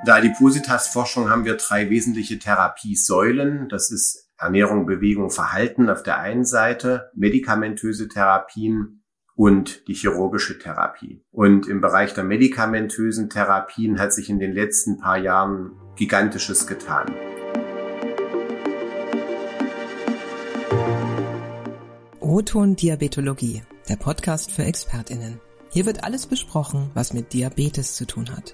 der Adipositas-Forschung haben wir 3 wesentliche Therapiesäulen. Das ist Ernährung, Bewegung, Verhalten auf der einen Seite, medikamentöse Therapien und die chirurgische Therapie. Und im Bereich der medikamentösen Therapien hat sich in den letzten paar Jahren Gigantisches getan. O-Ton Diabetologie, der Podcast für ExpertInnen. Hier wird alles besprochen, was mit Diabetes zu tun hat.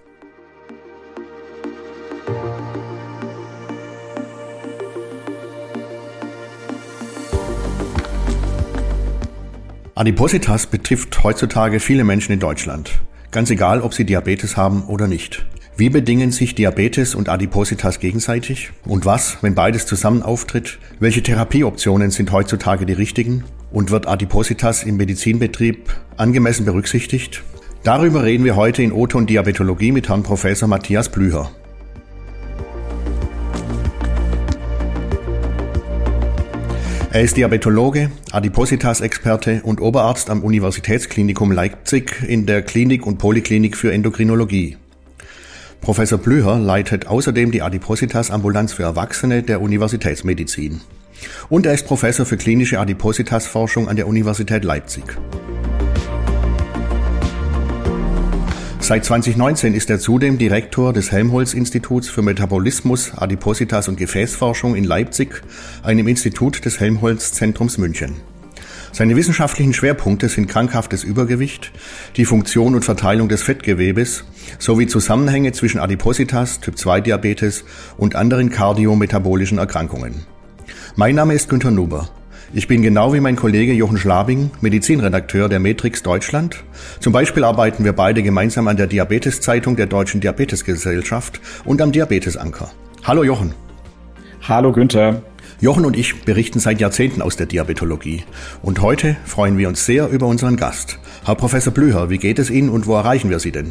Adipositas betrifft heutzutage viele Menschen in Deutschland. Ganz egal, ob sie Diabetes haben oder nicht. Wie bedingen sich Diabetes und Adipositas gegenseitig? Und was, wenn beides zusammen auftritt? Welche Therapieoptionen sind heutzutage die richtigen? Und wird Adipositas im Medizinbetrieb angemessen berücksichtigt? Darüber reden wir heute in O-Ton Diabetologie mit Herrn Professor Matthias Blüher. Er ist Diabetologe, Adipositas-Experte und Oberarzt am Universitätsklinikum Leipzig in der Klinik und Poliklinik für Endokrinologie. Professor Blüher leitet außerdem die Adipositas-Ambulanz für Erwachsene der Universitätsmedizin. Und er ist Professor für klinische Adipositas-Forschung an der Universität Leipzig. Seit 2019 ist er zudem Direktor des Helmholtz-Instituts für Metabolismus, Adipositas und Gefäßforschung in Leipzig, einem Institut des Helmholtz-Zentrums München. Seine wissenschaftlichen Schwerpunkte sind krankhaftes Übergewicht, die Funktion und Verteilung des Fettgewebes sowie Zusammenhänge zwischen Adipositas, Typ-2-Diabetes und anderen kardiometabolischen Erkrankungen. Mein Name ist Günther Nuber. Ich bin genau wie mein Kollege Jochen Schlabing Medizinredakteur der Matrix Deutschland. Zum Beispiel arbeiten wir beide gemeinsam an der Diabetes-Zeitung der Deutschen Diabetesgesellschaft und am Diabetes-Anker. Hallo Jochen. Hallo Günther. Jochen und ich berichten seit Jahrzehnten aus der Diabetologie. Und heute freuen wir uns sehr über unseren Gast. Herr Professor Blüher, wie geht es Ihnen und wo erreichen wir Sie denn?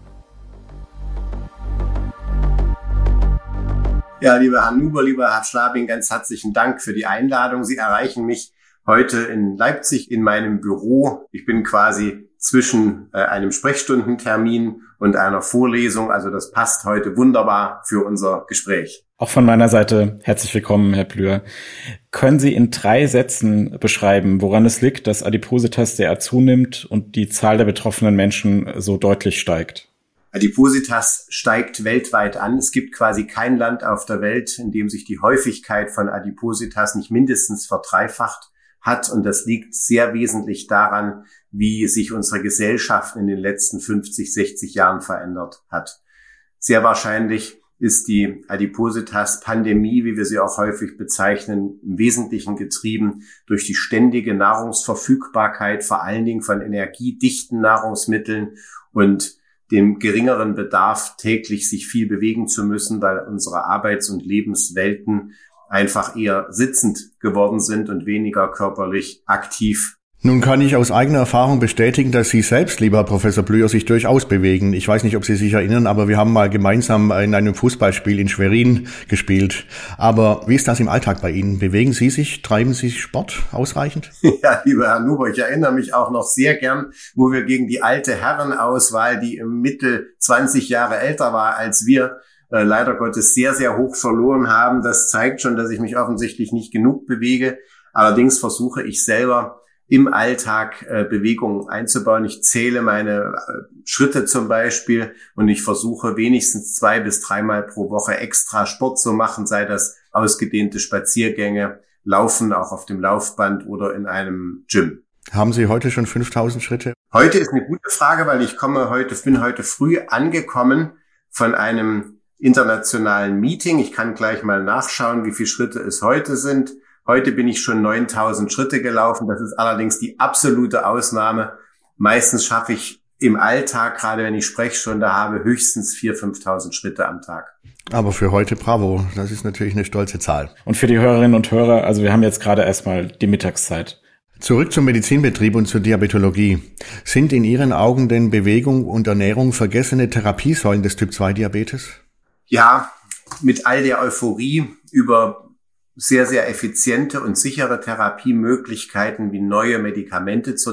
Ja, lieber Herr Nuber, lieber Herr Schlabing, ganz herzlichen Dank für die Einladung. Sie erreichen mich heute in Leipzig in meinem Büro. Ich bin quasi zwischen einem Sprechstundentermin und einer Vorlesung. Also das passt heute wunderbar für unser Gespräch. Auch von meiner Seite herzlich willkommen, Herr Blüher. Können Sie in 3 Sätzen beschreiben, woran es liegt, dass Adipositas derart zunimmt und die Zahl der betroffenen Menschen so deutlich steigt? Adipositas steigt weltweit an. Es gibt quasi kein Land auf der Welt, in dem sich die Häufigkeit von Adipositas nicht mindestens verdreifacht hat. Und das liegt sehr wesentlich daran, wie sich unsere Gesellschaft in den letzten 50, 60 Jahren verändert hat. Sehr wahrscheinlich ist die Adipositas-Pandemie, wie wir sie auch häufig bezeichnen, im Wesentlichen getrieben durch die ständige Nahrungsverfügbarkeit, vor allen Dingen von energiedichten Nahrungsmitteln und dem geringeren Bedarf, täglich sich viel bewegen zu müssen, weil unsere Arbeits- und Lebenswelten einfach eher sitzend geworden sind und weniger körperlich aktiv. Nun kann ich aus eigener Erfahrung bestätigen, dass Sie selbst, lieber Professor Blüher, sich durchaus bewegen. Ich weiß nicht, ob Sie sich erinnern, aber wir haben mal gemeinsam in einem Fußballspiel in Schwerin gespielt. Aber wie ist das im Alltag bei Ihnen? Bewegen Sie sich, treiben Sie Sport ausreichend? Ja, lieber Herr Nuber, ich erinnere mich auch noch sehr gern, wo wir gegen die alte Herrenauswahl, die im Mittel 20 Jahre älter war als wir, leider Gottes sehr, sehr hoch verloren haben. Das zeigt schon, dass ich mich offensichtlich nicht genug bewege. Allerdings versuche ich selber, im Alltag Bewegungen einzubauen. Ich zähle meine Schritte zum Beispiel und ich versuche wenigstens 2 bis 3 Mal pro Woche extra Sport zu machen, sei das ausgedehnte Spaziergänge, Laufen auch auf dem Laufband oder in einem Gym. Haben Sie heute schon 5000 Schritte? Heute ist eine gute Frage, weil ich bin heute früh angekommen von einem internationalen Meeting. Ich kann gleich mal nachschauen, wie viele Schritte es heute sind. Heute bin ich schon 9000 Schritte gelaufen. Das ist allerdings die absolute Ausnahme. Meistens schaffe ich im Alltag, gerade wenn ich Sprechstunde habe, höchstens 4.000, 5.000 Schritte am Tag. Aber für heute bravo. Das ist natürlich eine stolze Zahl. Und für die Hörerinnen und Hörer, also wir haben jetzt gerade erstmal die Mittagszeit. Zurück zum Medizinbetrieb und zur Diabetologie. Sind in Ihren Augen denn Bewegung und Ernährung vergessene Therapiesäulen des Typ-2-Diabetes? Ja, mit all der Euphorie über sehr, sehr effiziente und sichere Therapiemöglichkeiten wie neue Medikamente zur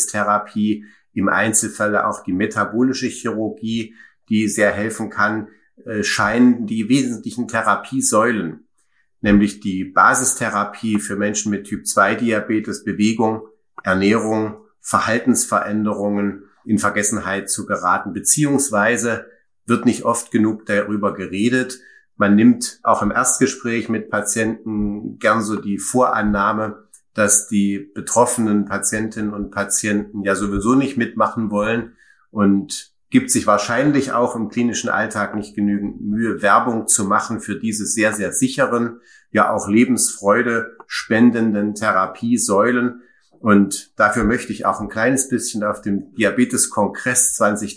Diabetestherapie, im Einzelfall auch die metabolische Chirurgie, die sehr helfen kann, scheinen die wesentlichen Therapiesäulen, nämlich die Basistherapie für Menschen mit Typ-2-Diabetes, Bewegung, Ernährung, Verhaltensveränderungen in Vergessenheit zu geraten, beziehungsweise wird nicht oft genug darüber geredet. Man nimmt auch im Erstgespräch mit Patienten gern so die Vorannahme, dass die betroffenen Patientinnen und Patienten ja sowieso nicht mitmachen wollen und gibt sich wahrscheinlich auch im klinischen Alltag nicht genügend Mühe, Werbung zu machen für diese sehr, sehr sicheren, ja auch Lebensfreude spendenden Therapiesäulen. Und dafür möchte ich auch ein kleines bisschen auf dem Diabetes-Kongress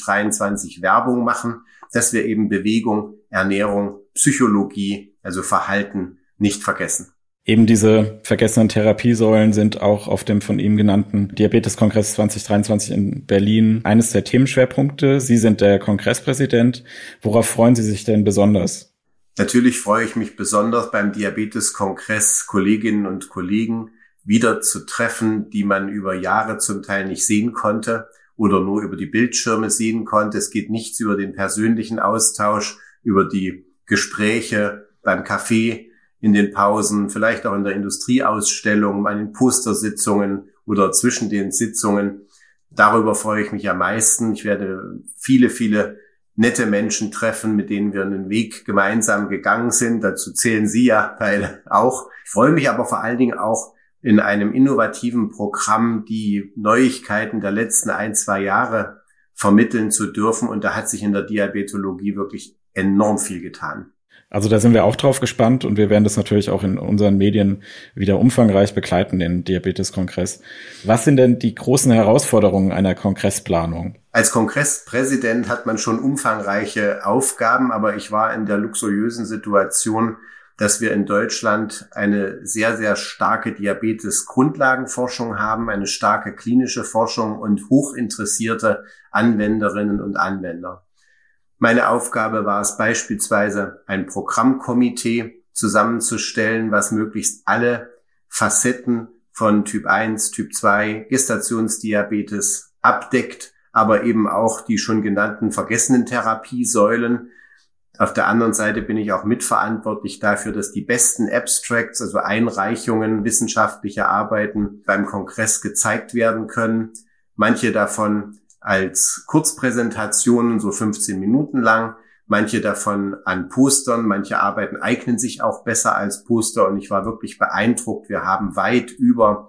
2023 Werbung machen, dass wir eben Bewegung, Ernährung, Psychologie, also Verhalten nicht vergessen. Eben diese vergessenen Therapiesäulen sind auch auf dem von ihm genannten Diabetes-Kongress 2023 in Berlin eines der Themenschwerpunkte. Sie sind der Kongresspräsident. Worauf freuen Sie sich denn besonders? Natürlich freue ich mich besonders beim Diabetes-Kongress Kolleginnen und Kollegen wieder zu treffen, die man über Jahre zum Teil nicht sehen konnte oder nur über die Bildschirme sehen konnte. Es geht nichts über den persönlichen Austausch, über die Gespräche beim Kaffee, in den Pausen, vielleicht auch in der Industrieausstellung, bei den Postersitzungen oder zwischen den Sitzungen. Darüber freue ich mich am meisten. Ich werde viele, viele nette Menschen treffen, mit denen wir einen Weg gemeinsam gegangen sind. Dazu zählen Sie ja beide auch. Ich freue mich aber vor allen Dingen auch in einem innovativen Programm die Neuigkeiten der letzten 1-2 Jahre vermitteln zu dürfen. Und da hat sich in der Diabetologie wirklich enorm viel getan. Also da sind wir auch drauf gespannt und wir werden das natürlich auch in unseren Medien wieder umfangreich begleiten, den Diabetes-Kongress. Was sind denn die großen Herausforderungen einer Kongressplanung? Als Kongresspräsident hat man schon umfangreiche Aufgaben, aber ich war in der luxuriösen Situation, dass wir in Deutschland eine sehr, sehr starke Diabetes-Grundlagenforschung haben, eine starke klinische Forschung und hochinteressierte Anwenderinnen und Anwender. Meine Aufgabe war es beispielsweise, ein Programmkomitee zusammenzustellen, was möglichst alle Facetten von Typ 1, Typ 2, Gestationsdiabetes abdeckt, aber eben auch die schon genannten vergessenen Therapiesäulen. Auf der anderen Seite bin ich auch mitverantwortlich dafür, dass die besten Abstracts, also Einreichungen wissenschaftlicher Arbeiten beim Kongress gezeigt werden können. Manche davon als Kurzpräsentationen, so 15 Minuten lang, manche davon an Postern, manche Arbeiten eignen sich auch besser als Poster und ich war wirklich beeindruckt. Wir haben weit über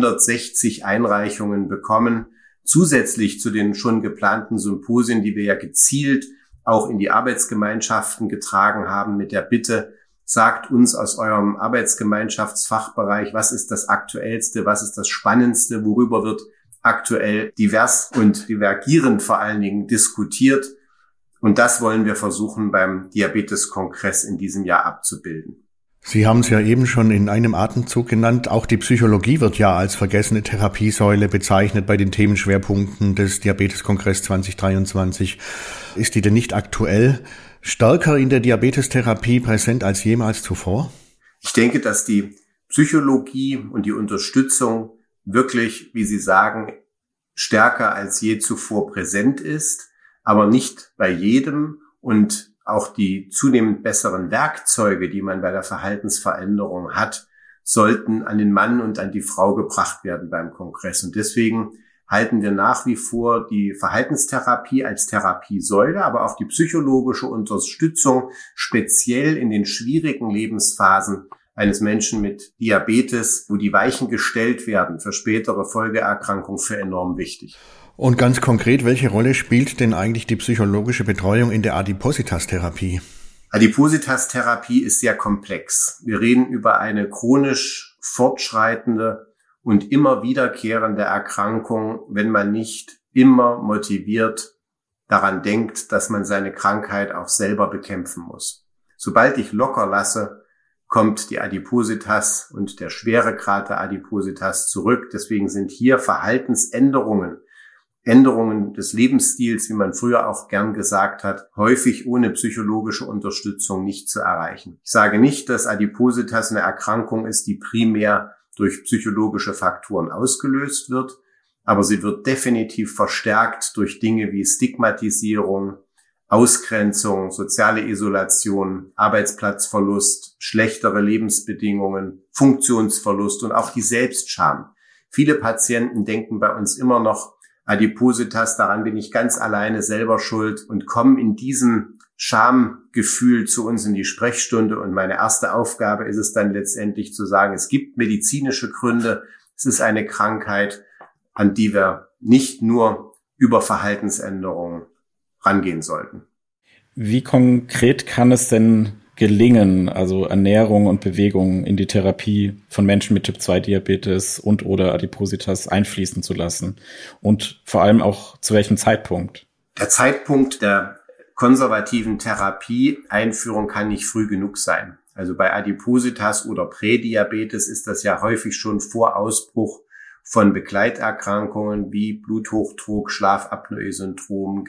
160 Einreichungen bekommen, zusätzlich zu den schon geplanten Symposien, die wir ja gezielt auch in die Arbeitsgemeinschaften getragen haben mit der Bitte, sagt uns aus eurem Arbeitsgemeinschaftsfachbereich, was ist das Aktuellste, was ist das Spannendste, worüber wird aktuell divers und divergierend vor allen Dingen diskutiert. Und das wollen wir versuchen beim Diabetes-Kongress in diesem Jahr abzubilden. Sie haben es ja eben schon in einem Atemzug genannt. Auch die Psychologie wird ja als vergessene Therapiesäule bezeichnet bei den Themenschwerpunkten des Diabetes-Kongress 2023. Ist die denn nicht aktuell stärker in der Diabetestherapie präsent als jemals zuvor? Ich denke, dass die Psychologie und die Unterstützung wirklich, wie Sie sagen, stärker als je zuvor präsent ist, aber nicht bei jedem und auch die zunehmend besseren Werkzeuge, die man bei der Verhaltensveränderung hat, sollten an den Mann und an die Frau gebracht werden beim Kongress. Und deswegen halten wir nach wie vor die Verhaltenstherapie als Therapiesäule, aber auch die psychologische Unterstützung speziell in den schwierigen Lebensphasen eines Menschen mit Diabetes, wo die Weichen gestellt werden für spätere Folgeerkrankungen, für enorm wichtig. Und ganz konkret, welche Rolle spielt denn eigentlich die psychologische Betreuung in der Adipositas-Therapie? Adipositas-Therapie ist sehr komplex. Wir reden über eine chronisch fortschreitende und immer wiederkehrende Erkrankung, wenn man nicht immer motiviert daran denkt, dass man seine Krankheit auch selber bekämpfen muss. Sobald ich locker lasse, kommt die Adipositas und der Schweregrad der Adipositas zurück. Deswegen sind hier Verhaltensänderungen, Änderungen des Lebensstils, wie man früher auch gern gesagt hat, häufig ohne psychologische Unterstützung nicht zu erreichen. Ich sage nicht, dass Adipositas eine Erkrankung ist, die primär durch psychologische Faktoren ausgelöst wird, aber sie wird definitiv verstärkt durch Dinge wie Stigmatisierung, Ausgrenzung, soziale Isolation, Arbeitsplatzverlust, schlechtere Lebensbedingungen, Funktionsverlust und auch die Selbstscham. Viele Patienten denken bei uns immer noch, Adipositas, daran bin ich ganz alleine selber schuld und kommen in diesem Schamgefühl zu uns in die Sprechstunde. Und meine erste Aufgabe ist es dann letztendlich zu sagen, es gibt medizinische Gründe, es ist eine Krankheit, an die wir nicht nur über Verhaltensänderungen rangehen sollten. Wie konkret kann es denn gelingen, also Ernährung und Bewegung in die Therapie von Menschen mit Typ-2-Diabetes und oder Adipositas einfließen zu lassen? Und vor allem auch zu welchem Zeitpunkt? Der Zeitpunkt der konservativen Therapieeinführung kann nicht früh genug sein. Also bei Adipositas oder Prädiabetes ist das ja häufig schon vor Ausbruch von Begleiterkrankungen wie Bluthochdruck, Schlafapnoe-Syndrom,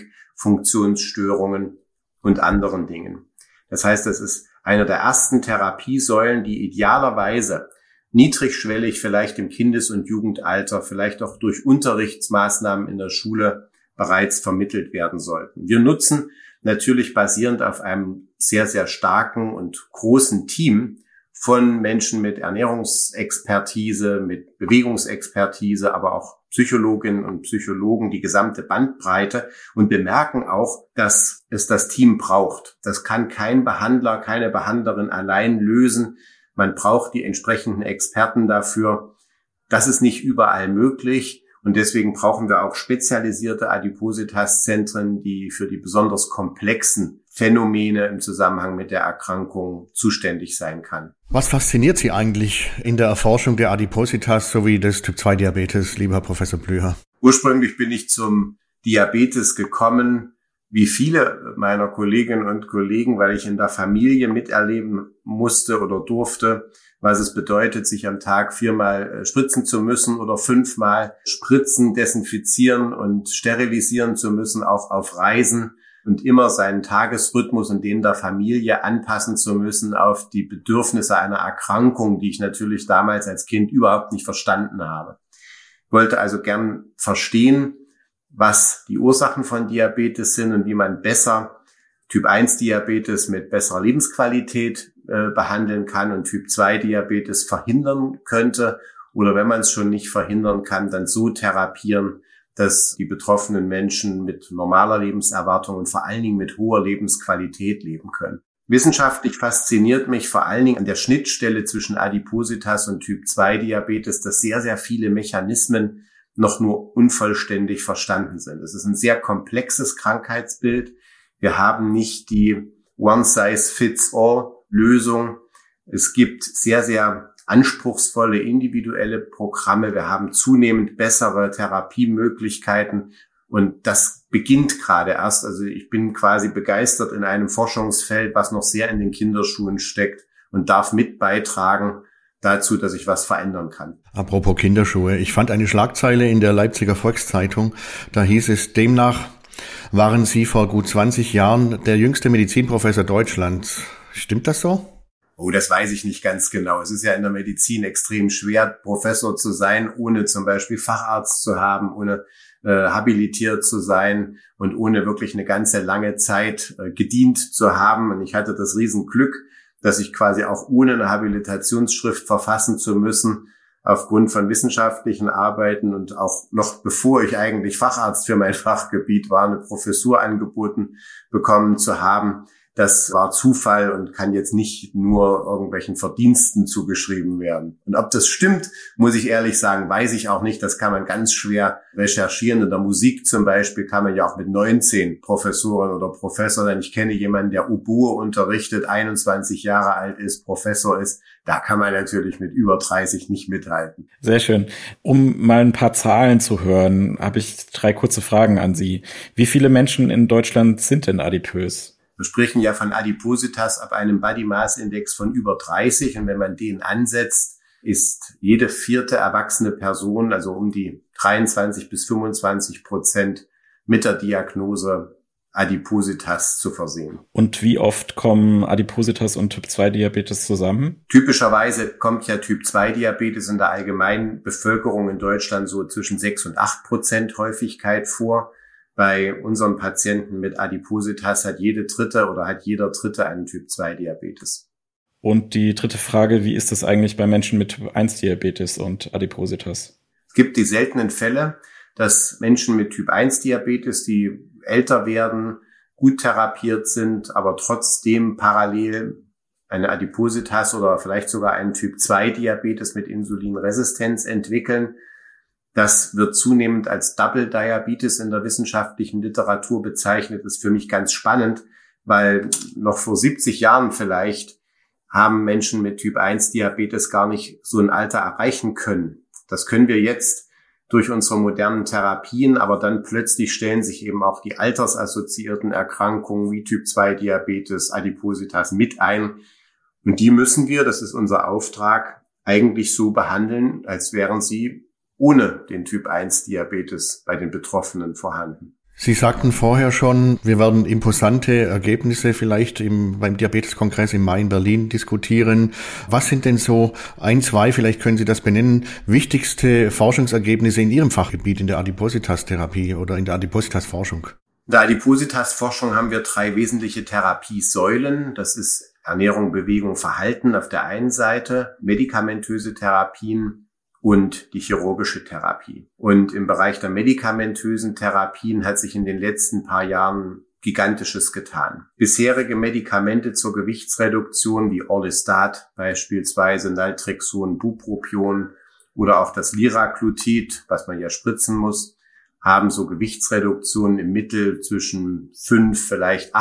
Gelenkfunktionsstörungen und anderen Dingen. Das heißt, das ist eine der ersten Therapiesäulen, die idealerweise niedrigschwellig vielleicht im Kindes- und Jugendalter, vielleicht auch durch Unterrichtsmaßnahmen in der Schule bereits vermittelt werden sollten. Wir nutzen natürlich basierend auf einem sehr, sehr starken und großen Team von Menschen mit Ernährungsexpertise, mit Bewegungsexpertise, aber auch Psychologinnen und Psychologen, die gesamte Bandbreite und bemerken auch, dass es das Team braucht. Das kann kein Behandler, keine Behandlerin allein lösen. Man braucht die entsprechenden Experten dafür. Das ist nicht überall möglich. Und deswegen brauchen wir auch spezialisierte Adipositas-Zentren, die für die besonders komplexen Phänomene im Zusammenhang mit der Erkrankung zuständig sein kann. Was fasziniert Sie eigentlich in der Erforschung der Adipositas sowie des Typ-2-Diabetes, lieber Herr Professor Blüher? Ursprünglich bin ich zum Diabetes gekommen, wie viele meiner Kolleginnen und Kollegen, weil ich in der Familie miterleben musste oder durfte, was es bedeutet, sich am Tag 4-mal spritzen zu müssen oder 5-mal spritzen, desinfizieren und sterilisieren zu müssen, auch auf Reisen und immer seinen Tagesrhythmus und den der Familie anpassen zu müssen auf die Bedürfnisse einer Erkrankung, die ich natürlich damals als Kind überhaupt nicht verstanden habe. Ich wollte also gern verstehen, was die Ursachen von Diabetes sind und wie man besser Typ-1-Diabetes mit besserer Lebensqualität behandeln kann und Typ-2-Diabetes verhindern könnte oder wenn man es schon nicht verhindern kann, dann so therapieren, dass die betroffenen Menschen mit normaler Lebenserwartung und vor allen Dingen mit hoher Lebensqualität leben können. Wissenschaftlich fasziniert mich vor allen Dingen an der Schnittstelle zwischen Adipositas und Typ-2-Diabetes, dass sehr, sehr viele Mechanismen noch nur unvollständig verstanden sind. Es ist ein sehr komplexes Krankheitsbild. Wir haben nicht die One-Size-Fits-All-Lösung. Es gibt sehr, sehr anspruchsvolle individuelle Programme. Wir haben zunehmend bessere Therapiemöglichkeiten und das beginnt gerade erst. Also ich bin quasi begeistert in einem Forschungsfeld, was noch sehr in den Kinderschuhen steckt und darf mit beitragen dazu, dass ich was verändern kann. Apropos Kinderschuhe, ich fand eine Schlagzeile in der Leipziger Volkszeitung, da hieß es, demnach waren Sie vor gut 20 Jahren der jüngste Medizinprofessor Deutschlands. Stimmt das so? Oh, das weiß ich nicht ganz genau. Es ist ja in der Medizin extrem schwer, Professor zu sein, ohne zum Beispiel Facharzt zu haben, ohne habilitiert zu sein und ohne wirklich eine ganze lange Zeit gedient zu haben. Und ich hatte das Riesenglück, dass ich quasi auch ohne eine Habilitationsschrift verfassen zu müssen, aufgrund von wissenschaftlichen Arbeiten und auch noch bevor ich eigentlich Facharzt für mein Fachgebiet war, eine Professur angeboten bekommen zu haben. Das war Zufall und kann jetzt nicht nur irgendwelchen Verdiensten zugeschrieben werden. Und ob das stimmt, muss ich ehrlich sagen, weiß ich auch nicht. Das kann man ganz schwer recherchieren. In der Musik zum Beispiel kann man ja auch mit 19 Professoren oder Professor sein. Ich kenne jemanden, der Oboe unterrichtet, 21 Jahre alt ist, Professor ist. Da kann man natürlich mit über 30 nicht mithalten. Sehr schön. Um mal ein paar Zahlen zu hören, habe ich 3 kurze Fragen an Sie. Wie viele Menschen in Deutschland sind denn adipös? Wir sprechen ja von Adipositas ab einem Body Mass Index von über 30. Und wenn man den ansetzt, ist jede 4. erwachsene Person, also um die 23-25% mit der Diagnose Adipositas zu versehen. Und wie oft kommen Adipositas und Typ-2-Diabetes zusammen? Typischerweise kommt ja Typ-2-Diabetes in der allgemeinen Bevölkerung in Deutschland so zwischen 6 und 8% Häufigkeit vor. Bei unseren Patienten mit Adipositas hat jeder Dritte einen Typ-2-Diabetes. Und die dritte Frage, wie ist das eigentlich bei Menschen mit Typ-1-Diabetes und Adipositas? Es gibt die seltenen Fälle, dass Menschen mit Typ-1-Diabetes, die älter werden, gut therapiert sind, aber trotzdem parallel eine Adipositas oder vielleicht sogar einen Typ-2-Diabetes mit Insulinresistenz entwickeln. Das wird zunehmend als Double Diabetes in der wissenschaftlichen Literatur bezeichnet. Das ist für mich ganz spannend, weil noch vor 70 Jahren vielleicht haben Menschen mit Typ-1-Diabetes gar nicht so ein Alter erreichen können. Das können wir jetzt durch unsere modernen Therapien, aber dann plötzlich stellen sich eben auch die altersassoziierten Erkrankungen wie Typ-2-Diabetes, Adipositas mit ein. Und die müssen wir, das ist unser Auftrag, eigentlich so behandeln, als wären sie ohne den Typ-1-Diabetes bei den Betroffenen vorhanden. Sie sagten vorher schon, wir werden imposante Ergebnisse vielleicht beim Diabeteskongress im Mai in Berlin diskutieren. Was sind denn so vielleicht können Sie das benennen, wichtigste Forschungsergebnisse in Ihrem Fachgebiet in der Adipositas-Therapie oder in der Adipositas-Forschung? In der Adipositas-Forschung haben wir 3 wesentliche Therapiesäulen. Das ist Ernährung, Bewegung, Verhalten auf der einen Seite, medikamentöse Therapien und die chirurgische Therapie. Und im Bereich der medikamentösen Therapien hat sich in den letzten paar Jahren Gigantisches getan. Bisherige Medikamente zur Gewichtsreduktion wie Orlistat, beispielsweise Naltrexon, Bupropion oder auch das Liraglutid, was man ja spritzen muss, haben so Gewichtsreduktionen im Mittel zwischen 5, vielleicht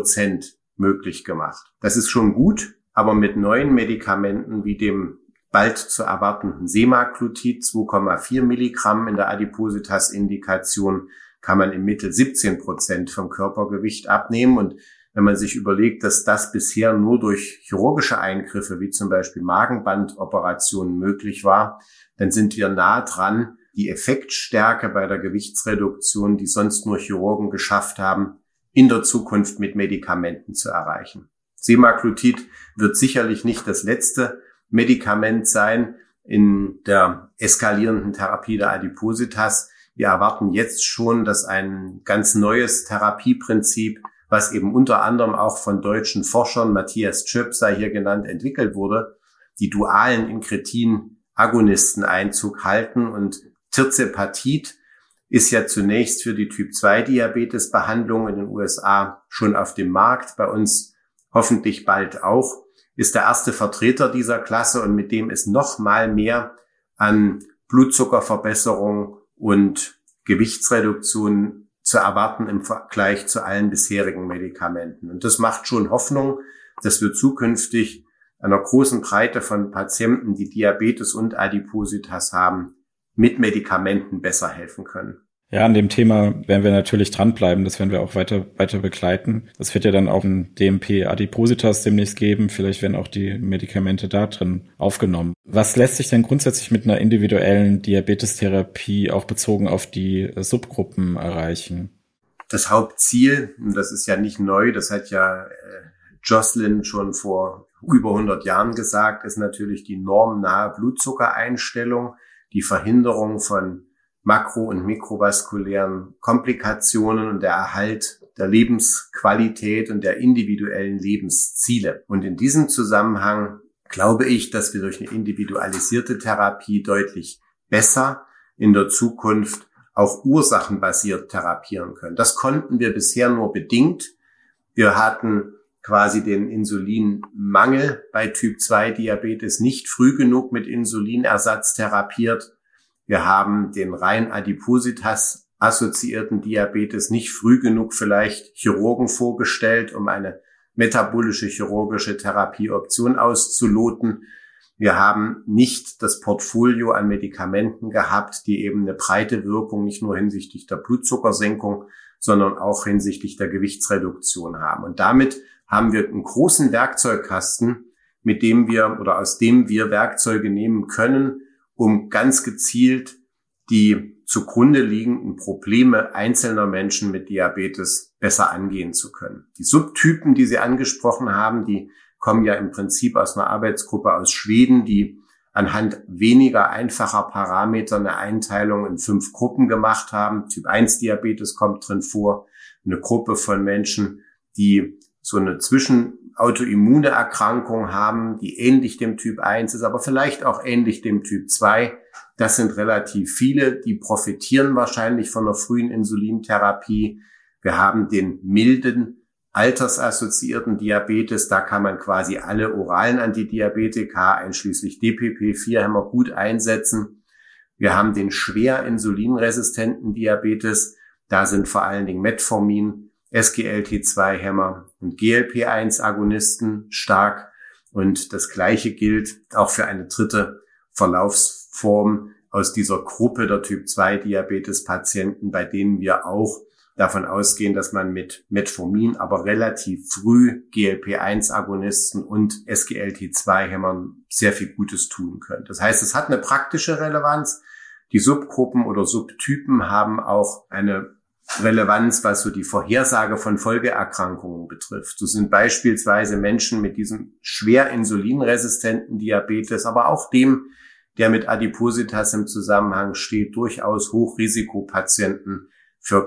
8% möglich gemacht. Das ist schon gut, aber mit neuen Medikamenten wie dem bald zu erwartenden Semaglutid 2,4 Milligramm in der Adipositas-Indikation kann man im Mittel 17% vom Körpergewicht abnehmen. Und wenn man sich überlegt, dass das bisher nur durch chirurgische Eingriffe wie zum Beispiel Magenbandoperationen möglich war, dann sind wir nah dran, die Effektstärke bei der Gewichtsreduktion, die sonst nur Chirurgen geschafft haben, in der Zukunft mit Medikamenten zu erreichen. Semaglutid wird sicherlich nicht das letzte Medikament sein in der eskalierenden Therapie der Adipositas. Wir erwarten jetzt schon, dass ein ganz neues Therapieprinzip, was eben unter anderem auch von deutschen Forschern, Matthias Tschöp sei hier genannt, entwickelt wurde, die dualen Incretin-Agonisten Einzug halten. Und Tirzepatid ist ja zunächst für die Typ-2-Diabetes-Behandlung in den USA schon auf dem Markt, bei uns hoffentlich bald auch, ist der erste Vertreter dieser Klasse und mit dem ist noch mal mehr an Blutzuckerverbesserung und Gewichtsreduktion zu erwarten im Vergleich zu allen bisherigen Medikamenten. Und das macht schon Hoffnung, dass wir zukünftig einer großen Breite von Patienten, die Diabetes und Adipositas haben, mit Medikamenten besser helfen können. Ja, an dem Thema werden wir natürlich dranbleiben. Das werden wir auch weiter begleiten. Das wird ja dann auch ein DMP Adipositas demnächst geben. Vielleicht werden auch die Medikamente da drin aufgenommen. Was lässt sich denn grundsätzlich mit einer individuellen Diabetestherapie auch bezogen auf die Subgruppen erreichen? Das Hauptziel, und das ist ja nicht neu, das hat ja Jocelyn schon vor über 100 Jahren gesagt, ist natürlich die normnahe Blutzuckereinstellung, die Verhinderung von makro- und mikrovaskulären Komplikationen und der Erhalt der Lebensqualität und der individuellen Lebensziele. Und in diesem Zusammenhang glaube ich, dass wir durch eine individualisierte Therapie deutlich besser in der Zukunft auch ursachenbasiert therapieren können. Das konnten wir bisher nur bedingt. Wir hatten quasi den Insulinmangel bei Typ-2-Diabetes nicht früh genug mit Insulinersatz therapiert. Wir haben den rein Adipositas-assoziierten Diabetes nicht früh genug vielleicht Chirurgen vorgestellt, um eine metabolische chirurgische Therapieoption auszuloten. Wir haben nicht das Portfolio an Medikamenten gehabt, die eben eine breite Wirkung nicht nur hinsichtlich der Blutzuckersenkung, sondern auch hinsichtlich der Gewichtsreduktion haben. Und damit haben wir einen großen Werkzeugkasten, mit dem wir oder aus dem wir Werkzeuge nehmen können, um ganz gezielt die zugrunde liegenden Probleme einzelner Menschen mit Diabetes besser angehen zu können. Die Subtypen, die Sie angesprochen haben, die kommen ja im Prinzip aus einer Arbeitsgruppe aus Schweden, die anhand weniger einfacher Parameter eine Einteilung in 5 Gruppen gemacht haben. Typ 1 Diabetes kommt drin vor, eine Gruppe von Menschen, die so eine Zwischenautoimmune Erkrankung haben, die ähnlich dem Typ 1 ist, aber vielleicht auch ähnlich dem Typ 2. Das sind relativ viele, die profitieren wahrscheinlich von einer frühen Insulintherapie. Wir haben den milden, altersassoziierten Diabetes, da kann man quasi alle oralen Antidiabetika, einschließlich DPP-4-Hämmer, gut einsetzen. Wir haben den schwer insulinresistenten Diabetes, da sind vor allen Dingen Metformin, SGLT2-Hämmer und GLP-1-Agonisten stark. Und das Gleiche gilt auch für eine dritte Verlaufsform aus dieser Gruppe der Typ-2-Diabetes-Patienten, bei denen wir auch davon ausgehen, dass man mit Metformin, aber relativ früh GLP-1-Agonisten und SGLT2-Hämmern sehr viel Gutes tun können. Das heißt, es hat eine praktische Relevanz. Die Subgruppen oder Subtypen haben auch eine Relevanz, was so die Vorhersage von Folgeerkrankungen betrifft. So sind beispielsweise Menschen mit diesem schwer insulinresistenten Diabetes, aber auch dem, der mit Adipositas im Zusammenhang steht, durchaus Hochrisikopatienten für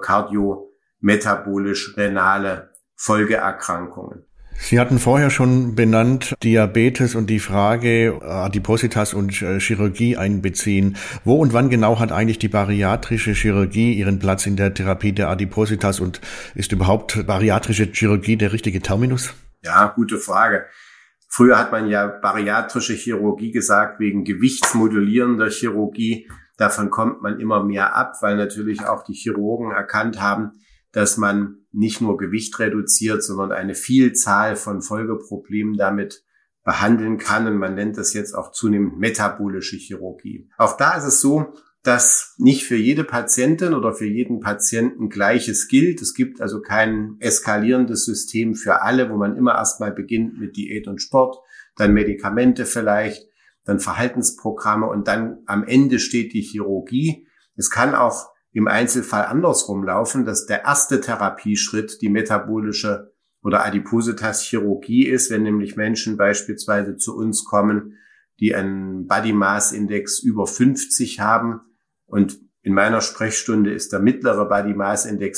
kardiometabolisch-renale Folgeerkrankungen. Sie hatten vorher schon benannt, Diabetes und die Frage Adipositas und Chirurgie einbeziehen. Wo und wann genau hat eigentlich die bariatrische Chirurgie ihren Platz in der Therapie der Adipositas und ist überhaupt bariatrische Chirurgie der richtige Terminus? Ja, gute Frage. Früher hat man ja bariatrische Chirurgie gesagt wegen gewichtsmodulierender Chirurgie. Davon kommt man immer mehr ab, weil natürlich auch die Chirurgen erkannt haben, dass man nicht nur Gewicht reduziert, sondern eine Vielzahl von Folgeproblemen damit behandeln kann. Und man nennt das jetzt auch zunehmend metabolische Chirurgie. Auch da ist es so, dass nicht für jede Patientin oder für jeden Patienten Gleiches gilt. Es gibt also kein eskalierendes System für alle, wo man immer erstmal beginnt mit Diät und Sport, dann Medikamente vielleicht, dann Verhaltensprogramme und dann am Ende steht die Chirurgie. Es kann auch im Einzelfall andersrum laufen, dass der erste Therapieschritt die metabolische oder Adipositas-Chirurgie ist, wenn nämlich Menschen beispielsweise zu uns kommen, die einen Body Mass Index über 50 haben und in meiner Sprechstunde ist der mittlere Body Mass Index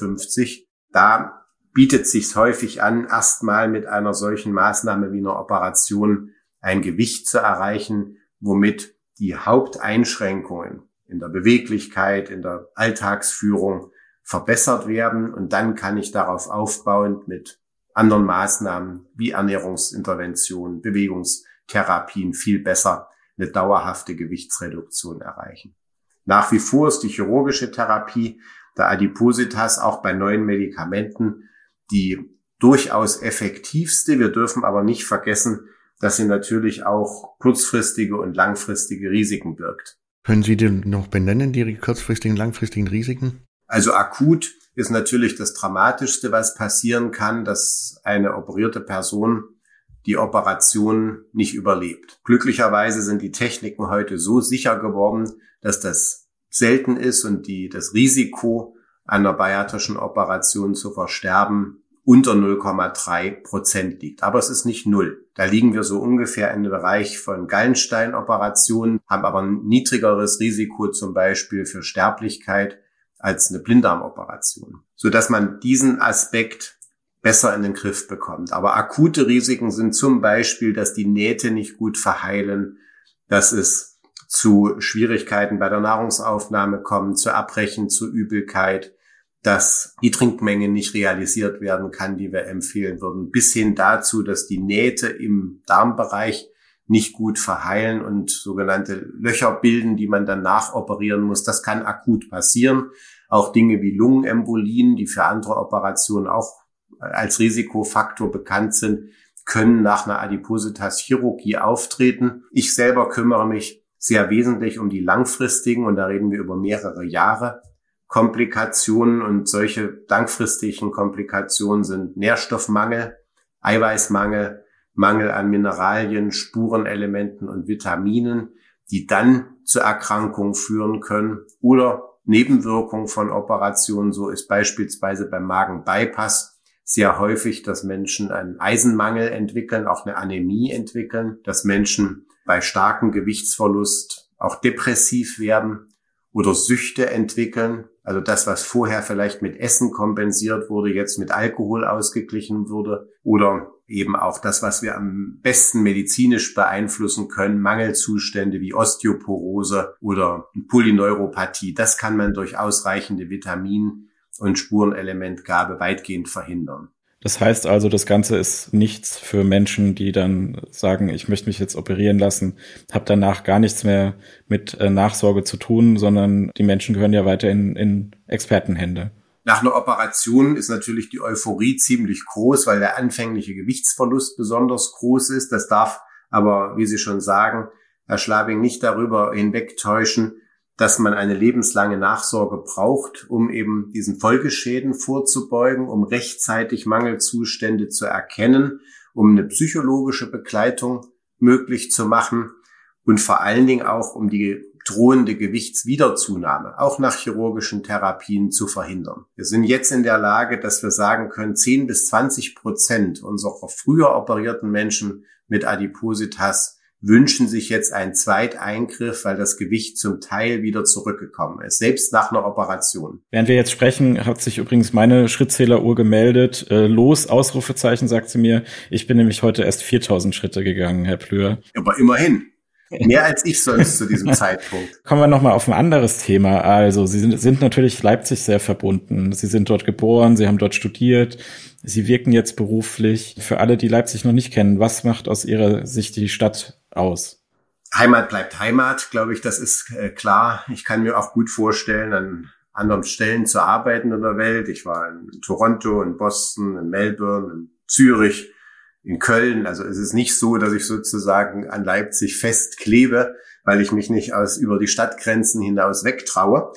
54. Da bietet es sich häufig an, erstmal mit einer solchen Maßnahme wie einer Operation ein Gewicht zu erreichen, womit die Haupteinschränkungen in der Beweglichkeit, in der Alltagsführung verbessert werden. Und dann kann ich darauf aufbauend mit anderen Maßnahmen wie Ernährungsinterventionen, Bewegungstherapien viel besser eine dauerhafte Gewichtsreduktion erreichen. Nach wie vor ist die chirurgische Therapie der Adipositas auch bei neuen Medikamenten die durchaus effektivste. Wir dürfen aber nicht vergessen, dass sie natürlich auch kurzfristige und langfristige Risiken birgt. Können Sie denn noch benennen, die kurzfristigen, langfristigen Risiken? Also akut ist natürlich das Dramatischste, was passieren kann, dass eine operierte Person die Operation nicht überlebt. Glücklicherweise sind die Techniken heute so sicher geworden, dass das selten ist und das Risiko einer bariatrischen Operation zu versterben unter 0,3% liegt. Aber es ist nicht 0. Da liegen wir so ungefähr in dem Bereich von Gallensteinoperationen, haben aber ein niedrigeres Risiko zum Beispiel für Sterblichkeit als eine Blinddarmoperation, sodass man diesen Aspekt besser in den Griff bekommt. Aber akute Risiken sind zum Beispiel, dass die Nähte nicht gut verheilen, dass es zu Schwierigkeiten bei der Nahrungsaufnahme kommt, zu Erbrechen, zu Übelkeit, dass die Trinkmenge nicht realisiert werden kann, die wir empfehlen würden, bis hin dazu, dass die Nähte im Darmbereich nicht gut verheilen und sogenannte Löcher bilden, die man dann nachoperieren muss. Das kann akut passieren. Auch Dinge wie Lungenembolien, die für andere Operationen auch als Risikofaktor bekannt sind, können nach einer Adipositas-Chirurgie auftreten. Ich selber kümmere mich sehr wesentlich um die langfristigen, und da reden wir über mehrere Jahre, Komplikationen, und solche langfristigen Komplikationen sind Nährstoffmangel, Eiweißmangel, Mangel an Mineralien, Spurenelementen und Vitaminen, die dann zu Erkrankungen führen können, oder Nebenwirkungen von Operationen. So ist beispielsweise beim Magenbypass sehr häufig, dass Menschen einen Eisenmangel entwickeln, auch eine Anämie entwickeln, dass Menschen bei starkem Gewichtsverlust auch depressiv werden oder Süchte entwickeln. Also das, was vorher vielleicht mit Essen kompensiert wurde, jetzt mit Alkohol ausgeglichen wurde. Oder eben auch das, was wir am besten medizinisch beeinflussen können, Mangelzustände wie Osteoporose oder Polyneuropathie. Das kann man durch ausreichende Vitamin- und Spurenelementgabe weitgehend verhindern. Das heißt also, das Ganze ist nichts für Menschen, die dann sagen, ich möchte mich jetzt operieren lassen, habe danach gar nichts mehr mit Nachsorge zu tun, sondern die Menschen gehören ja weiter in Expertenhände. Nach einer Operation ist natürlich die Euphorie ziemlich groß, weil der anfängliche Gewichtsverlust besonders groß ist. Das darf aber, wie Sie schon sagen, Herr Schlabing, nicht darüber hinwegtäuschen, dass man eine lebenslange Nachsorge braucht, um eben diesen Folgeschäden vorzubeugen, um rechtzeitig Mangelzustände zu erkennen, um eine psychologische Begleitung möglich zu machen und vor allen Dingen auch, um die drohende Gewichtswiederzunahme auch nach chirurgischen Therapien zu verhindern. Wir sind jetzt in der Lage, dass wir sagen können, 10-20% unserer früher operierten Menschen mit Adipositas wünschen sich jetzt einen Zweiteingriff, weil das Gewicht zum Teil wieder zurückgekommen ist, selbst nach einer Operation. Während wir jetzt sprechen, hat sich übrigens meine Schrittzähleruhr gemeldet. Los, Ausrufezeichen, sagt sie mir. Ich bin nämlich heute erst 4000 Schritte gegangen, Herr Plüher. Aber immerhin. Mehr als ich sonst zu diesem Zeitpunkt. Kommen wir nochmal auf ein anderes Thema. Also Sie sind natürlich Leipzig sehr verbunden. Sie sind dort geboren, Sie haben dort studiert. Sie wirken jetzt beruflich. Für alle, die Leipzig noch nicht kennen, was macht aus Ihrer Sicht die Stadt aus? Heimat bleibt Heimat, glaube ich, das ist klar. Ich kann mir auch gut vorstellen, an anderen Stellen zu arbeiten in der Welt. Ich war in Toronto, in Boston, in Melbourne, in Zürich, in Köln. Also es ist nicht so, dass ich sozusagen an Leipzig festklebe, weil ich mich nicht über die Stadtgrenzen hinaus wegtraue.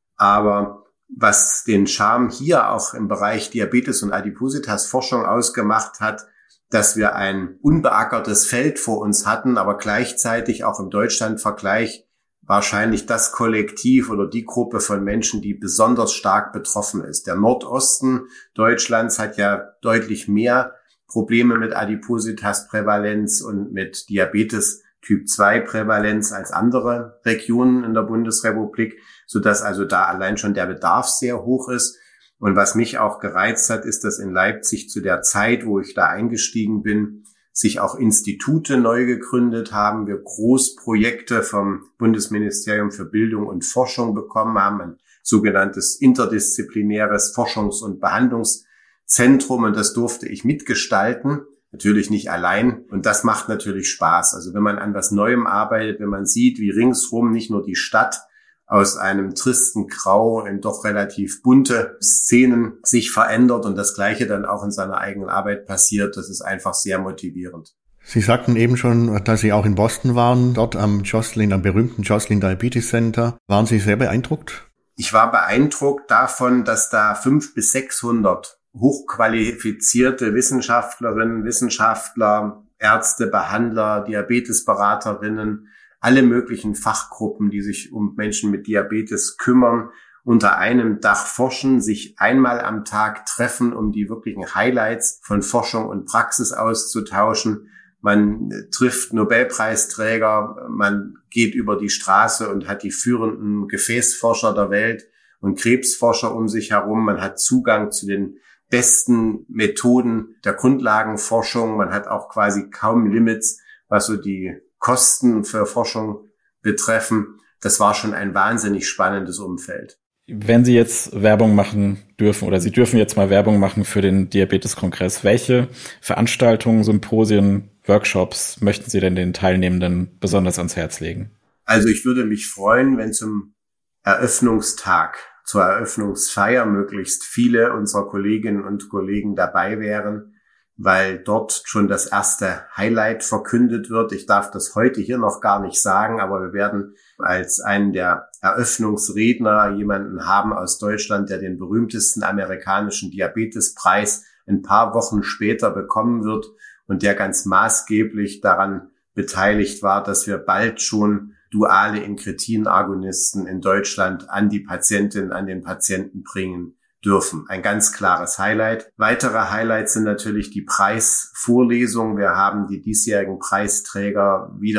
Aber was den Charme hier auch im Bereich Diabetes und Adipositas-Forschung ausgemacht hat, dass wir ein unbeackertes Feld vor uns hatten, aber gleichzeitig auch im Deutschlandvergleich wahrscheinlich das Kollektiv oder die Gruppe von Menschen, die besonders stark betroffen ist. Der Nordosten Deutschlands hat ja deutlich mehr Probleme mit Adipositas-Prävalenz und mit Diabetes Typ 2 Prävalenz als andere Regionen in der Bundesrepublik, sodass also da allein schon der Bedarf sehr hoch ist. Und was mich auch gereizt hat, ist, dass in Leipzig zu der Zeit, wo ich da eingestiegen bin, sich auch Institute neu gegründet haben. Wir Großprojekte vom Bundesministerium für Bildung und Forschung bekommen haben, ein sogenanntes interdisziplinäres Forschungs- und Behandlungszentrum. Und das durfte ich mitgestalten. Natürlich nicht allein. Und das macht natürlich Spaß. Also wenn man an was Neuem arbeitet, wenn man sieht, wie ringsrum nicht nur die Stadt aus einem tristen Grau in doch relativ bunte Szenen sich verändert und das Gleiche dann auch in seiner eigenen Arbeit passiert, das ist einfach sehr motivierend. Sie sagten eben schon, dass Sie auch in Boston waren, dort am berühmten Joslin Diabetes Center. Waren Sie sehr beeindruckt? Ich war beeindruckt davon, dass da 500 bis 600 hochqualifizierte Wissenschaftlerinnen, Wissenschaftler, Ärzte, Behandler, Diabetesberaterinnen, alle möglichen Fachgruppen, die sich um Menschen mit Diabetes kümmern, unter einem Dach forschen, sich einmal am Tag treffen, um die wirklichen Highlights von Forschung und Praxis auszutauschen. Man trifft Nobelpreisträger, man geht über die Straße und hat die führenden Gefäßforscher der Welt und Krebsforscher um sich herum. Man hat Zugang zu den besten Methoden der Grundlagenforschung. Man hat auch quasi kaum Limits, was so die Kosten für Forschung betreffen. Das war schon ein wahnsinnig spannendes Umfeld. Wenn Sie jetzt Werbung machen dürfen, oder Sie dürfen jetzt mal Werbung machen für den Diabetes-Kongress, welche Veranstaltungen, Symposien, Workshops möchten Sie denn den Teilnehmenden besonders ans Herz legen? Also ich würde mich freuen, wenn zum Eröffnungstag, zur Eröffnungsfeier möglichst viele unserer Kolleginnen und Kollegen dabei wären, weil dort schon das erste Highlight verkündet wird. Ich darf das heute hier noch gar nicht sagen, aber wir werden als einen der Eröffnungsredner jemanden haben aus Deutschland, der den berühmtesten amerikanischen Diabetespreis ein paar Wochen später bekommen wird und der ganz maßgeblich daran beteiligt war, dass wir bald schon duale Incretin-Agonisten in Deutschland an die Patientinnen, an den Patienten bringen dürfen. Ein ganz klares Highlight. Weitere Highlights sind natürlich die Preisvorlesungen. Wir haben die diesjährigen Preisträger wieder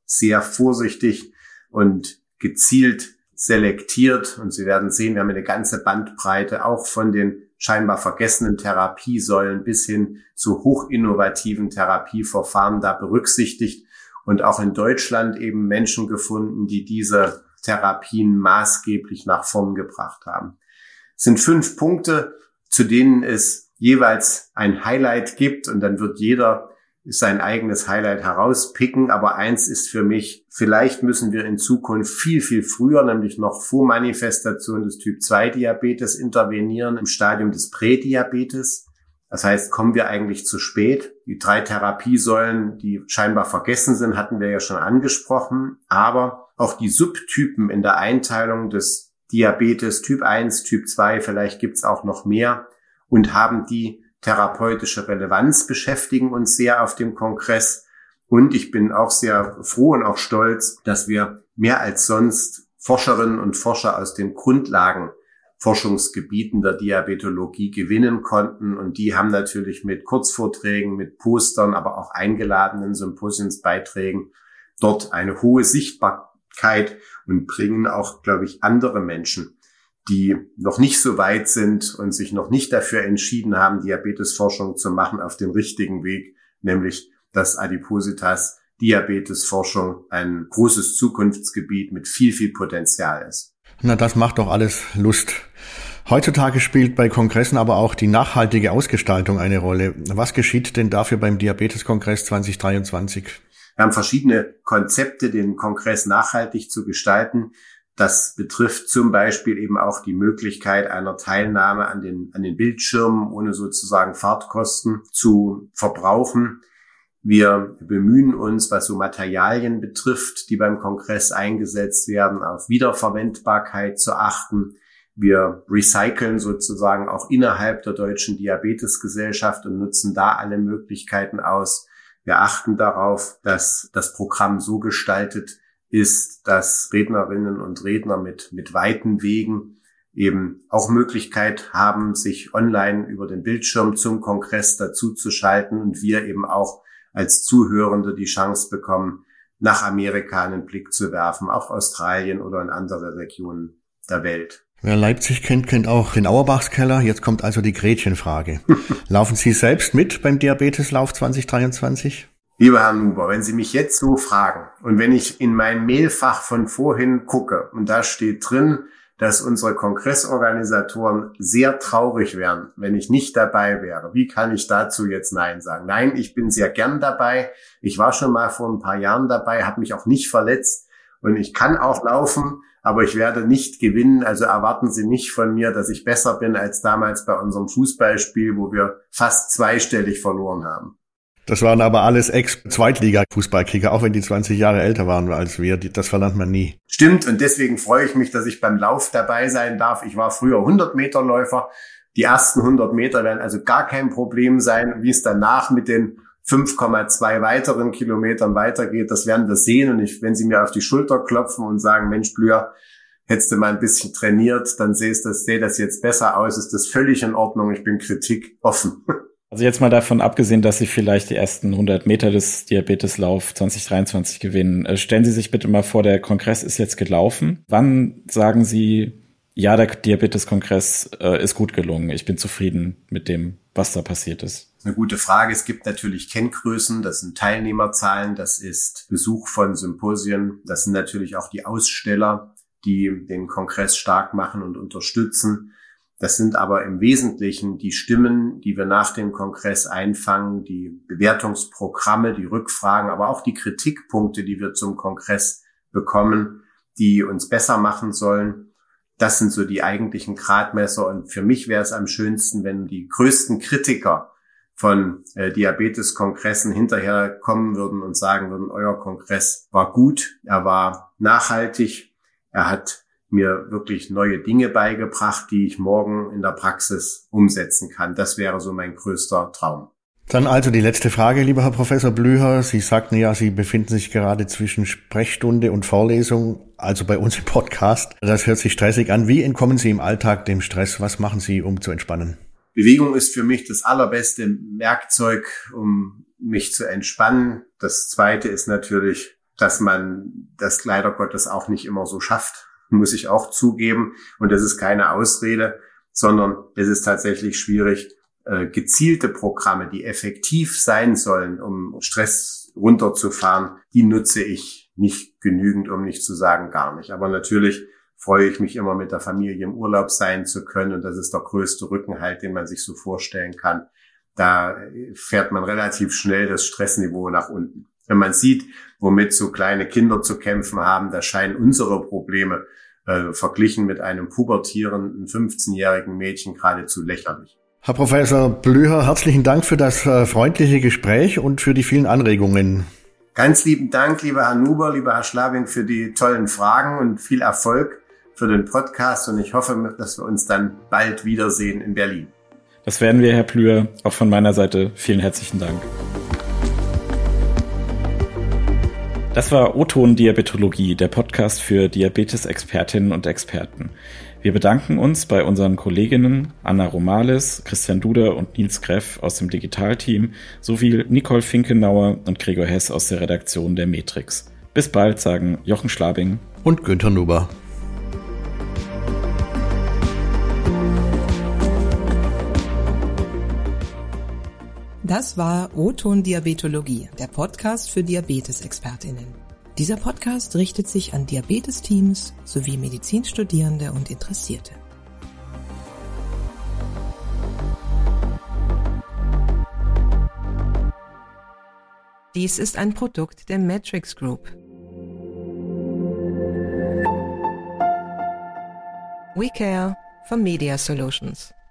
sehr vorsichtig und gezielt selektiert. Und Sie werden sehen, wir haben eine ganze Bandbreite auch von den scheinbar vergessenen Therapiesäulen bis hin zu hochinnovativen Therapieverfahren da berücksichtigt und auch in Deutschland eben Menschen gefunden, die diese Therapien maßgeblich nach vorn gebracht haben. Es sind 5 Punkte, zu denen es jeweils ein Highlight gibt und dann wird jeder sein eigenes Highlight herauspicken. Aber eins ist für mich, vielleicht müssen wir in Zukunft viel, viel früher, nämlich noch vor Manifestation des Typ-2-Diabetes intervenieren, im Stadium des Prädiabetes. Das heißt, kommen wir eigentlich zu spät. Die 3 Therapiesäulen, die scheinbar vergessen sind, hatten wir ja schon angesprochen. Aber auch die Subtypen in der Einteilung des Diabetes Typ 1, Typ 2, vielleicht gibt's auch noch mehr und haben die therapeutische Relevanz, beschäftigen uns sehr auf dem Kongress. Und ich bin auch sehr froh und auch stolz, dass wir mehr als sonst Forscherinnen und Forscher aus den Grundlagenforschungsgebieten der Diabetologie gewinnen konnten. Und die haben natürlich mit Kurzvorträgen, mit Postern, aber auch eingeladenen Symposiumsbeiträgen dort eine hohe Sichtbarkeit und bringen auch, glaube ich, andere Menschen, die noch nicht so weit sind und sich noch nicht dafür entschieden haben, Diabetesforschung zu machen, auf den richtigen Weg, nämlich dass Adipositas Diabetesforschung ein großes Zukunftsgebiet mit viel, viel Potenzial ist. Na, das macht doch alles Lust. Heutzutage spielt bei Kongressen aber auch die nachhaltige Ausgestaltung eine Rolle. Was geschieht denn dafür beim Diabeteskongress 2023? Wir haben verschiedene Konzepte, den Kongress nachhaltig zu gestalten. Das betrifft zum Beispiel eben auch die Möglichkeit einer Teilnahme an den Bildschirmen, ohne sozusagen Fahrtkosten zu verbrauchen. Wir bemühen uns, was so Materialien betrifft, die beim Kongress eingesetzt werden, auf Wiederverwendbarkeit zu achten. Wir recyceln sozusagen auch innerhalb der Deutschen Diabetesgesellschaft und nutzen da alle Möglichkeiten aus. Wir achten darauf, dass das Programm so gestaltet ist, dass Rednerinnen und Redner mit weiten Wegen eben auch Möglichkeit haben, sich online über den Bildschirm zum Kongress dazu zu schalten und wir eben auch als Zuhörende die Chance bekommen, nach Amerika einen Blick zu werfen, auch Australien oder in andere Regionen der Welt. Wer Leipzig kennt, kennt auch den Auerbachskeller. Jetzt kommt also die Gretchenfrage. Laufen Sie selbst mit beim Diabeteslauf 2023? Lieber Herr Nuber, wenn Sie mich jetzt so fragen und wenn ich in mein Mailfach von vorhin gucke und da steht drin, dass unsere Kongressorganisatoren sehr traurig wären, wenn ich nicht dabei wäre. Wie kann ich dazu jetzt Nein sagen? Nein, ich bin sehr gern dabei. Ich war schon mal vor ein paar Jahren dabei, habe mich auch nicht verletzt und ich kann auch laufen, aber ich werde nicht gewinnen. Also erwarten Sie nicht von mir, dass ich besser bin als damals bei unserem Fußballspiel, wo wir fast zweistellig verloren haben. Das waren aber alles Ex-Zweitliga-Fußballkicker, auch wenn die 20 Jahre älter waren als wir. Das verlernt man nie. Stimmt, und deswegen freue ich mich, dass ich beim Lauf dabei sein darf. Ich war früher 100-Meter-Läufer. Die ersten 100 Meter werden also gar kein Problem sein. Wie es danach mit den 5,2 weiteren Kilometern weitergeht, das werden wir sehen. Und wenn Sie mir auf die Schulter klopfen und sagen, Mensch, Blüher, hättest du mal ein bisschen trainiert, dann sehe das jetzt besser aus, ist das völlig in Ordnung. Ich bin kritikoffen. Also jetzt mal davon abgesehen, dass Sie vielleicht die ersten 100 Meter des Diabeteslauf 2023 gewinnen. Stellen Sie sich bitte mal vor, der Kongress ist jetzt gelaufen. Wann sagen Sie, ja, der Diabeteskongress ist gut gelungen, ich bin zufrieden mit dem, was da passiert ist? Eine gute Frage. Es gibt natürlich Kenngrößen, das sind Teilnehmerzahlen, das ist Besuch von Symposien, das sind natürlich auch die Aussteller, die den Kongress stark machen und unterstützen. Das sind aber im Wesentlichen die Stimmen, die wir nach dem Kongress einfangen, die Bewertungsprogramme, die Rückfragen, aber auch die Kritikpunkte, die wir zum Kongress bekommen, die uns besser machen sollen. Das sind so die eigentlichen Gradmesser. Und für mich wäre es am schönsten, wenn die größten Kritiker von Diabeteskongressen hinterher kommen würden und sagen würden, euer Kongress war gut, er war nachhaltig, er hat mir wirklich neue Dinge beigebracht, die ich morgen in der Praxis umsetzen kann. Das wäre so mein größter Traum. Dann also die letzte Frage, lieber Herr Professor Blüher. Sie sagten ja, Sie befinden sich gerade zwischen Sprechstunde und Vorlesung, also bei uns im Podcast. Das hört sich stressig an. Wie entkommen Sie im Alltag dem Stress? Was machen Sie, um zu entspannen? Bewegung ist für mich das allerbeste Werkzeug, um mich zu entspannen. Das Zweite ist natürlich dass man das leider Gottes auch nicht immer so schafft, muss ich auch zugeben. Und das ist keine Ausrede, sondern es ist tatsächlich schwierig, gezielte Programme, die effektiv sein sollen, um Stress runterzufahren, die nutze ich nicht genügend, um nicht zu sagen gar nicht. Aber natürlich freue ich mich immer, mit der Familie im Urlaub sein zu können. Und das ist der größte Rückenhalt, den man sich so vorstellen kann. Da fährt man relativ schnell das Stressniveau nach unten. Wenn man sieht, womit so kleine Kinder zu kämpfen haben, da scheinen unsere Probleme verglichen mit einem pubertierenden 15-jährigen Mädchen geradezu lächerlich. Herr Professor Blüher, herzlichen Dank für das freundliche Gespräch und für die vielen Anregungen. Ganz lieben Dank, lieber Herr Nuber, lieber Herr Schlabing, für die tollen Fragen und viel Erfolg für den Podcast. Und ich hoffe, dass wir uns dann bald wiedersehen in Berlin. Das werden wir, Herr Blüher. Auch von meiner Seite vielen herzlichen Dank. Das war O-Ton Diabetologie, der Podcast für Diabetes-Expertinnen und Experten. Wir bedanken uns bei unseren Kolleginnen Anna Romales, Christian Duder und Nils Greff aus dem Digitalteam sowie Nicole Finkenauer und Gregor Hess aus der Redaktion der Matrix. Bis bald, sagen Jochen Schlabing und Günther Nuber. Das war O-Ton Diabetologie, der Podcast für Diabetes-ExpertInnen. Dieser Podcast richtet sich an Diabetesteams sowie Medizinstudierende und Interessierte. Dies ist ein Produkt der Matrix Group. We care for Media Solutions.